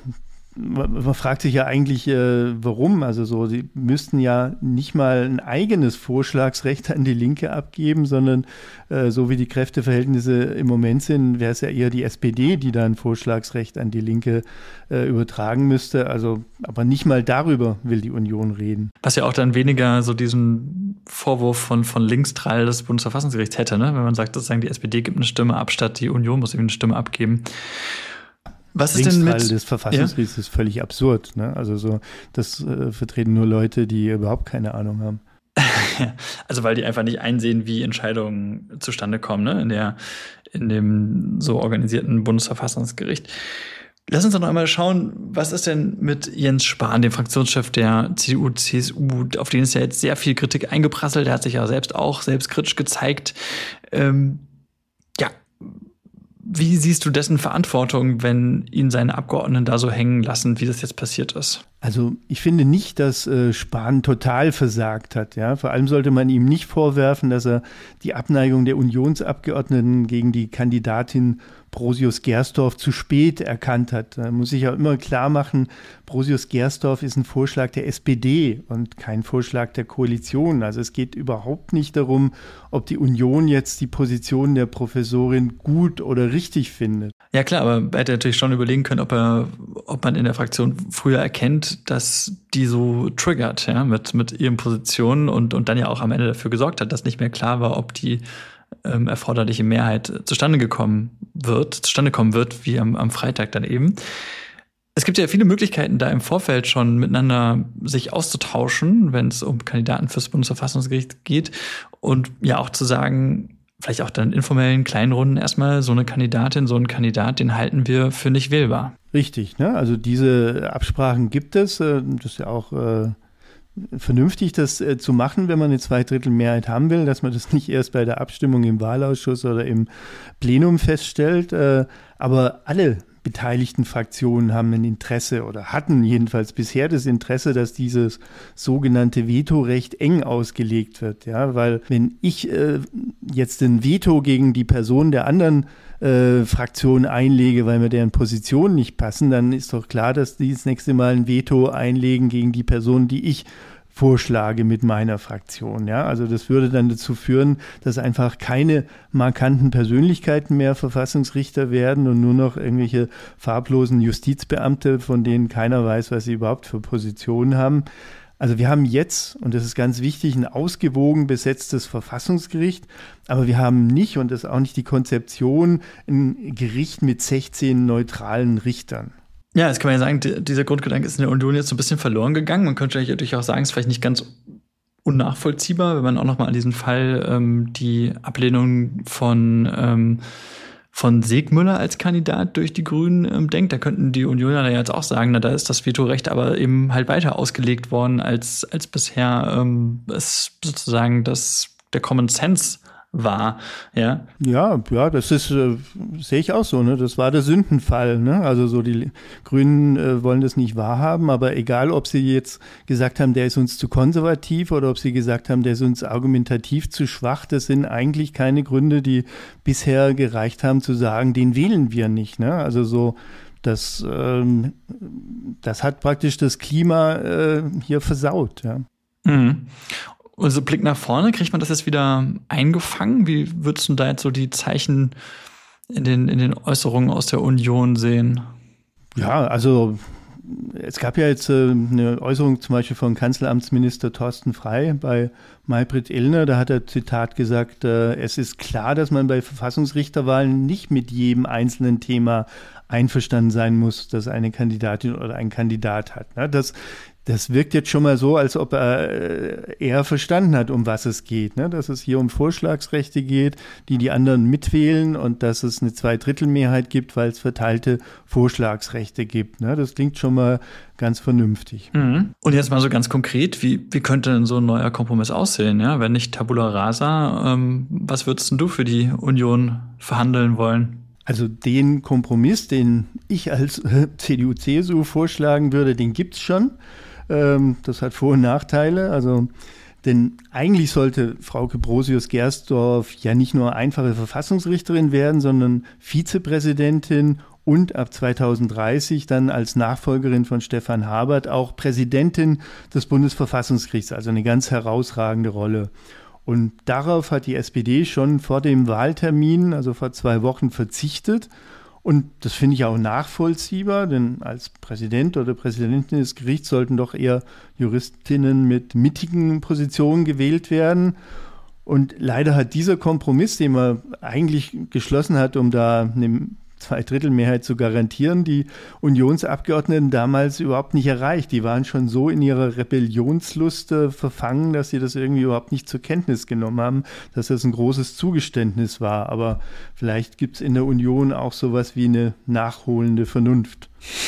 man fragt sich ja eigentlich, warum. Also so, sie müssten ja nicht mal ein eigenes Vorschlagsrecht an die Linke abgeben, sondern so wie die Kräfteverhältnisse im Moment sind, wäre es ja eher die SPD, die da ein Vorschlagsrecht an die Linke übertragen müsste. Also, aber nicht mal darüber will die Union reden. Was ja auch dann weniger so diesen Vorwurf von Linkstrall des Bundesverfassungsgerichts hätte, ne? Wenn man sagt, sozusagen die SPD gibt eine Stimme ab, statt die Union muss eben eine Stimme abgeben. Was ist denn mit des Verfassungsgerichts ist völlig absurd. Ne? Also so, das vertreten nur Leute, die überhaupt keine Ahnung haben. Also weil die einfach nicht einsehen, wie Entscheidungen zustande kommen, ne? In dem so organisierten Bundesverfassungsgericht. Lass uns doch noch einmal schauen, was ist denn mit Jens Spahn, dem Fraktionschef der CDU/CSU, auf den ist ja jetzt sehr viel Kritik eingeprasselt. Der hat sich ja auch selbstkritisch gezeigt. Wie siehst du dessen Verantwortung, wenn ihn seine Abgeordneten da so hängen lassen, wie das jetzt passiert ist? Also ich finde nicht, dass Spahn total versagt hat. Ja? Vor allem sollte man ihm nicht vorwerfen, dass er die Abneigung der Unionsabgeordneten gegen die Kandidatin Brosius-Gersdorf zu spät erkannt hat. Da muss ich ja immer klar machen, Brosius-Gersdorf ist ein Vorschlag der SPD und kein Vorschlag der Koalition. Also es geht überhaupt nicht darum, ob die Union jetzt die Position der Professorin gut oder richtig findet. Ja klar, aber er hätte natürlich schon überlegen können, ob man in der Fraktion früher erkennt, dass die so triggert, ja, mit ihren Positionen und dann ja auch am Ende dafür gesorgt hat, dass nicht mehr klar war, ob die erforderliche Mehrheit zustande kommen wird, wie am Freitag dann eben. Es gibt ja viele Möglichkeiten, da im Vorfeld schon miteinander sich auszutauschen, wenn es um Kandidaten fürs Bundesverfassungsgericht geht und ja auch zu sagen, vielleicht auch dann in informellen kleinen Runden erstmal, so eine Kandidatin, so einen Kandidat, den halten wir für nicht wählbar. Richtig, ne? Also diese Absprachen gibt es. Das ist ja auch vernünftig, das zu machen, wenn man eine Zweidrittelmehrheit haben will, dass man das nicht erst bei der Abstimmung im Wahlausschuss oder im Plenum feststellt. Aber alle beteiligten Fraktionen haben ein Interesse oder hatten jedenfalls bisher das Interesse, dass dieses sogenannte Vetorecht eng ausgelegt wird. Ja, weil wenn ich jetzt ein Veto gegen die Person der anderen Fraktion einlege, weil mir deren Positionen nicht passen, dann ist doch klar, dass die das nächste Mal ein Veto einlegen gegen die Person, die ich vorschlage mit meiner Fraktion. Ja, also das würde dann dazu führen, dass einfach keine markanten Persönlichkeiten mehr Verfassungsrichter werden und nur noch irgendwelche farblosen Justizbeamte, von denen keiner weiß, was sie überhaupt für Positionen haben. Also wir haben jetzt, und das ist ganz wichtig, ein ausgewogen besetztes Verfassungsgericht, aber wir haben nicht, und das ist auch nicht die Konzeption, ein Gericht mit 16 neutralen Richtern. Ja, jetzt kann man ja sagen, dieser Grundgedanke ist in der Union jetzt so ein bisschen verloren gegangen. Man könnte natürlich auch sagen, es ist vielleicht nicht ganz unnachvollziehbar, wenn man auch nochmal an diesen Fall die Ablehnung von Segmüller als Kandidat durch die Grünen denkt. Da könnten die Unioner ja jetzt auch sagen, na, da ist das Vetorecht aber eben halt weiter ausgelegt worden, als bisher es sozusagen der Common Sense war, ja. Ja, das ist, sehe ich auch so, ne? Das war der Sündenfall, ne? Also so die Grünen wollen das nicht wahrhaben, aber egal, ob sie jetzt gesagt haben, der ist uns zu konservativ oder ob sie gesagt haben, der ist uns argumentativ zu schwach, das sind eigentlich keine Gründe, die bisher gereicht haben zu sagen, den wählen wir nicht, ne? Also so, das hat praktisch das Klima hier versaut, ja. Mhm. Also Blick nach vorne, kriegt man das jetzt wieder eingefangen? Wie würdest du da jetzt so die Zeichen in den Äußerungen aus der Union sehen? Ja, also es gab ja jetzt eine Äußerung zum Beispiel von Kanzleramtsminister Thorsten Frey bei Maybrit Illner. Da hat er, Zitat, gesagt, es ist klar, dass man bei Verfassungsrichterwahlen nicht mit jedem einzelnen Thema einverstanden sein muss, das eine Kandidatin oder ein Kandidat hat. Das wirkt jetzt schon mal so, als ob er verstanden hat, um was es geht. Ne? Dass es hier um Vorschlagsrechte geht, die anderen mitwählen und dass es eine Zweidrittelmehrheit gibt, weil es verteilte Vorschlagsrechte gibt. Ne? Das klingt schon mal ganz vernünftig. Mhm. Und jetzt mal so ganz konkret, wie könnte denn so ein neuer Kompromiss aussehen? Ja? Wenn nicht Tabula Rasa, was würdest denn du für die Union verhandeln wollen? Also den Kompromiss, den ich als CDU/CSU vorschlagen würde, den gibt's schon. Das hat Vor- und Nachteile. Also, denn eigentlich sollte Frauke Brosius-Gersdorf ja nicht nur einfache Verfassungsrichterin werden, sondern Vizepräsidentin und ab 2030 dann als Nachfolgerin von Stefan Habert auch Präsidentin des Bundesverfassungsgerichts, also eine ganz herausragende Rolle. Und darauf hat die SPD schon vor dem Wahltermin, also vor 2 Wochen, verzichtet. Und das finde ich auch nachvollziehbar, denn als Präsident oder Präsidentin des Gerichts sollten doch eher Juristinnen mit mittigen Positionen gewählt werden. Und leider hat dieser Kompromiss, den man eigentlich geschlossen hat, um da eine Zweidrittelmehrheit zu garantieren, die Unionsabgeordneten damals überhaupt nicht erreicht. Die waren schon so in ihrer Rebellionslust verfangen, dass sie das irgendwie überhaupt nicht zur Kenntnis genommen haben, dass das ein großes Zugeständnis war. Aber vielleicht gibt es in der Union auch sowas wie eine nachholende Vernunft.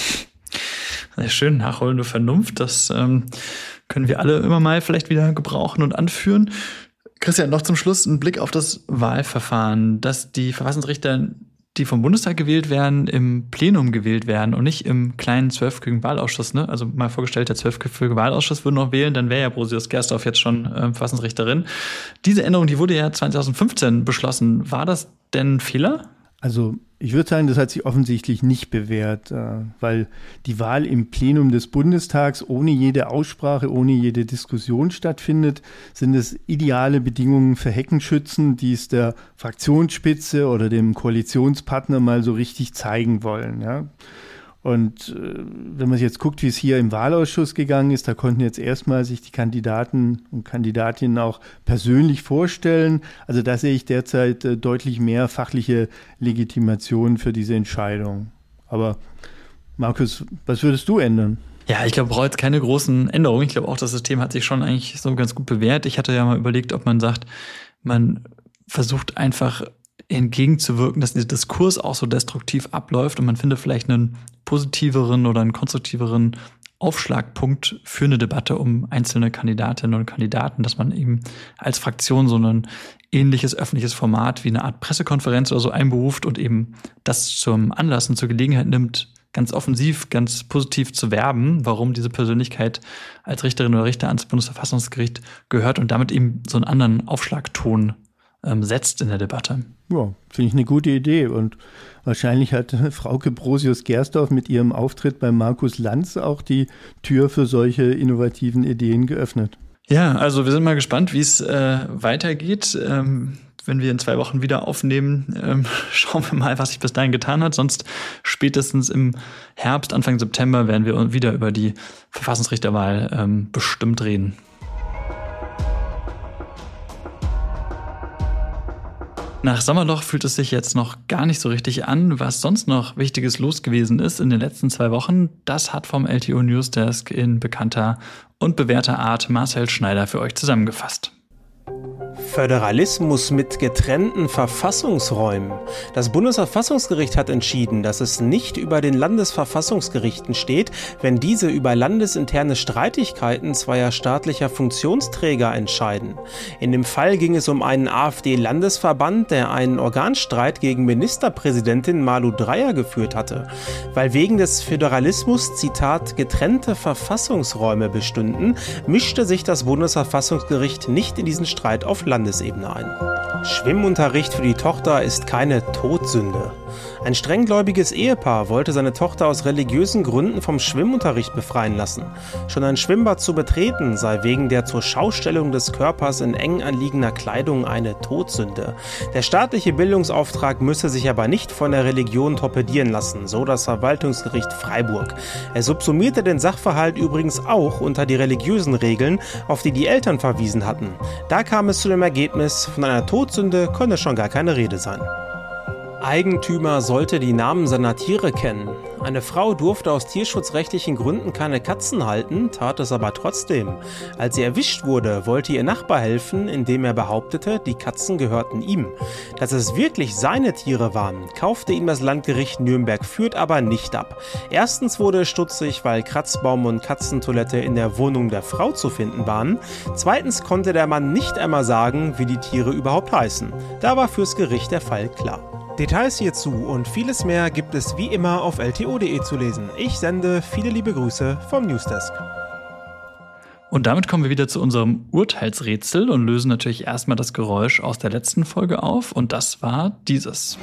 Sehr schön, nachholende Vernunft. Das können wir alle immer mal vielleicht wieder gebrauchen und anführen. Christian, noch zum Schluss ein Blick auf das Wahlverfahren, dass die Verfassungsrichter, die vom Bundestag gewählt werden, im Plenum gewählt werden und nicht im kleinen 12-köpfigen Wahlausschuss. Ne? Also mal vorgestellt, der 12-köpfige Wahlausschuss würde noch wählen, dann wäre ja Brosius Gersdorf jetzt schon Verfassungsrichterin. Diese Änderung, die wurde ja 2015 beschlossen. War das denn ein Fehler? Also ich würde sagen, das hat sich offensichtlich nicht bewährt, weil die Wahl im Plenum des Bundestags ohne jede Aussprache, ohne jede Diskussion stattfindet, sind es ideale Bedingungen für Heckenschützen, die es der Fraktionsspitze oder dem Koalitionspartner mal so richtig zeigen wollen. Ja. Und wenn man jetzt guckt, wie es hier im Wahlausschuss gegangen ist, da konnten jetzt erstmal sich die Kandidaten und Kandidatinnen auch persönlich vorstellen. Also da sehe ich derzeit deutlich mehr fachliche Legitimation für diese Entscheidung. Aber Markus, was würdest du ändern? Ja, ich glaube, braucht jetzt keine großen Änderungen. Ich glaube auch, das System hat sich schon eigentlich so ganz gut bewährt. Ich hatte ja mal überlegt, ob man sagt, man versucht einfach entgegenzuwirken, dass dieser Diskurs auch so destruktiv abläuft und man findet vielleicht einen positiveren oder einen konstruktiveren Aufschlagpunkt für eine Debatte um einzelne Kandidatinnen und Kandidaten, dass man eben als Fraktion so ein ähnliches öffentliches Format wie eine Art Pressekonferenz oder so einberuft und eben das zum Anlass und zur Gelegenheit nimmt, ganz offensiv, ganz positiv zu werben, warum diese Persönlichkeit als Richterin oder Richter ans Bundesverfassungsgericht gehört und damit eben so einen anderen Aufschlagton setzt in der Debatte. Ja, finde ich eine gute Idee. Und wahrscheinlich hat Frauke Brosius-Gersdorf mit ihrem Auftritt bei Markus Lanz auch die Tür für solche innovativen Ideen geöffnet. Ja, also wir sind mal gespannt, wie es weitergeht. Wenn wir in 2 Wochen wieder aufnehmen, schauen wir mal, was sich bis dahin getan hat. Sonst spätestens im Herbst, Anfang September werden wir wieder über die Verfassungsrichterwahl bestimmt reden. Nach Sommerloch fühlt es sich jetzt noch gar nicht so richtig an. Was sonst noch Wichtiges los gewesen ist in den letzten 2 Wochen, das hat vom LTO Newsdesk in bekannter und bewährter Art Marcel Schneider für euch zusammengefasst. Föderalismus mit getrennten Verfassungsräumen. Das Bundesverfassungsgericht hat entschieden, dass es nicht über den Landesverfassungsgerichten steht, wenn diese über landesinterne Streitigkeiten zweier staatlicher Funktionsträger entscheiden. In dem Fall ging es um einen AfD-Landesverband, der einen Organstreit gegen Ministerpräsidentin Malu Dreyer geführt hatte. Weil wegen des Föderalismus, Zitat, getrennte Verfassungsräume bestünden, mischte sich das Bundesverfassungsgericht nicht in diesen Streit auf Landesebene ein. Schwimmunterricht für die Tochter ist keine Todsünde. Ein strenggläubiges Ehepaar wollte seine Tochter aus religiösen Gründen vom Schwimmunterricht befreien lassen. Schon ein Schwimmbad zu betreten sei wegen der zur Schaustellung des Körpers in eng anliegender Kleidung eine Todsünde. Der staatliche Bildungsauftrag müsse sich aber nicht von der Religion torpedieren lassen, so das Verwaltungsgericht Freiburg. Er subsumierte den Sachverhalt übrigens auch unter die religiösen Regeln, auf die die Eltern verwiesen hatten. Da kam es zu dem Ergebnis, von einer Todsünde könne schon gar keine Rede sein. Eigentümer sollte die Namen seiner Tiere kennen. Eine Frau durfte aus tierschutzrechtlichen Gründen keine Katzen halten, tat es aber trotzdem. Als sie erwischt wurde, wollte ihr Nachbar helfen, indem er behauptete, die Katzen gehörten ihm. Dass es wirklich seine Tiere waren, kaufte ihm das Landgericht Nürnberg-Fürth aber nicht ab. Erstens wurde es stutzig, weil Kratzbaum und Katzentoilette in der Wohnung der Frau zu finden waren. Zweitens konnte der Mann nicht einmal sagen, wie die Tiere überhaupt heißen. Da war fürs Gericht der Fall klar. Details hierzu und vieles mehr gibt es wie immer auf lto.de zu lesen. Ich sende viele liebe Grüße vom Newsdesk. Und damit kommen wir wieder zu unserem Urteilsrätsel und lösen natürlich erstmal das Geräusch aus der letzten Folge auf. Und das war dieses.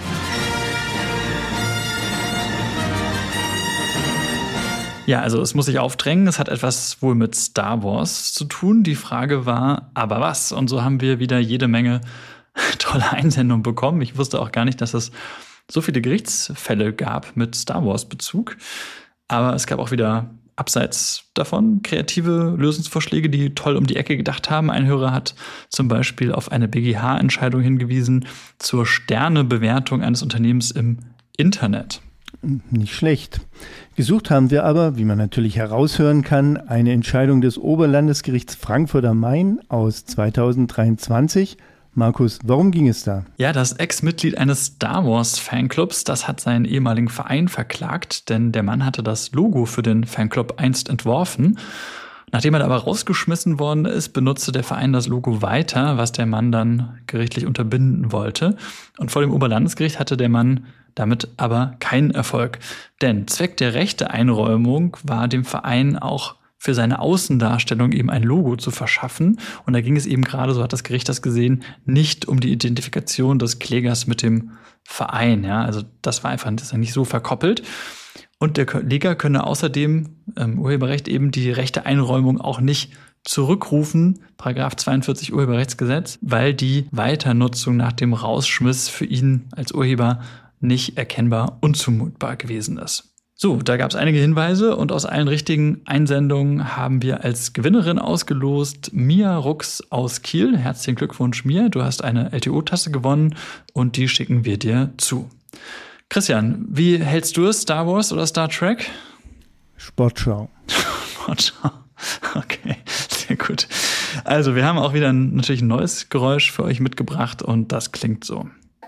Ja, also es muss sich aufdrängen. Es hat etwas wohl mit Star Wars zu tun. Die Frage war, aber was? Und so haben wir wieder jede Menge tolle Einsendungen bekommen. Ich wusste auch gar nicht, dass es so viele Gerichtsfälle gab mit Star Wars-Bezug. Aber es gab auch wieder abseits davon kreative Lösungsvorschläge, die toll um die Ecke gedacht haben. Ein Hörer hat zum Beispiel auf eine BGH-Entscheidung hingewiesen zur Sternebewertung eines Unternehmens im Internet. Nicht schlecht. Gesucht haben wir aber, wie man natürlich heraushören kann, eine Entscheidung des Oberlandesgerichts Frankfurt am Main aus 2023. Markus, warum ging es da? Ja, das Ex-Mitglied eines Star Wars Fanclubs, das hat seinen ehemaligen Verein verklagt, denn der Mann hatte das Logo für den Fanclub einst entworfen. Nachdem er aber rausgeschmissen worden ist, benutzte der Verein das Logo weiter, was der Mann dann gerichtlich unterbinden wollte. Und vor dem Oberlandesgericht hatte der Mann damit aber keinen Erfolg. Denn Zweck der Rechteeinräumung war dem Verein auch für seine Außendarstellung eben ein Logo zu verschaffen. Und da ging es eben gerade, so hat das Gericht das gesehen, nicht um die Identifikation des Klägers mit dem Verein. Ja, also das war einfach nicht so verkoppelt. Und der Kläger könne außerdem Urheberrecht eben die Rechteeinräumung auch nicht zurückrufen, § 42 Urheberrechtsgesetz, weil die Weiternutzung nach dem Rausschmiss für ihn als Urheber nicht erkennbar unzumutbar gewesen ist. So, da gab es einige Hinweise und aus allen richtigen Einsendungen haben wir als Gewinnerin ausgelost Mia Rux aus Kiel. Herzlichen Glückwunsch, Mia. Du hast eine LTO-Tasse gewonnen und die schicken wir dir zu. Christian, wie hältst du es? Star Wars oder Star Trek? Sportschau. Sportschau. Okay, sehr gut. Also, wir haben auch wieder natürlich ein neues Geräusch für euch mitgebracht und das klingt so.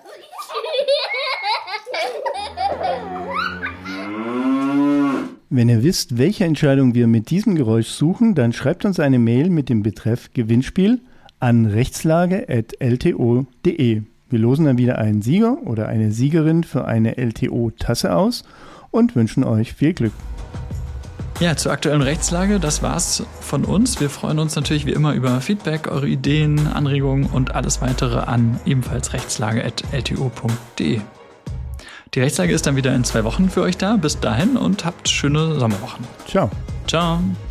Wenn ihr wisst, welche Entscheidung wir mit diesem Geräusch suchen, dann schreibt uns eine Mail mit dem Betreff Gewinnspiel an rechtslage@lto.de. Wir losen dann wieder einen Sieger oder eine Siegerin für eine LTO-Tasse aus und wünschen euch viel Glück. Ja, zur aktuellen Rechtslage, das war's von uns. Wir freuen uns natürlich wie immer über Feedback, eure Ideen, Anregungen und alles weitere an ebenfalls rechtslage@lto.de. Die Rechtslage ist dann wieder in 2 Wochen für euch da. Bis dahin und habt schöne Sommerwochen. Ciao. Ciao.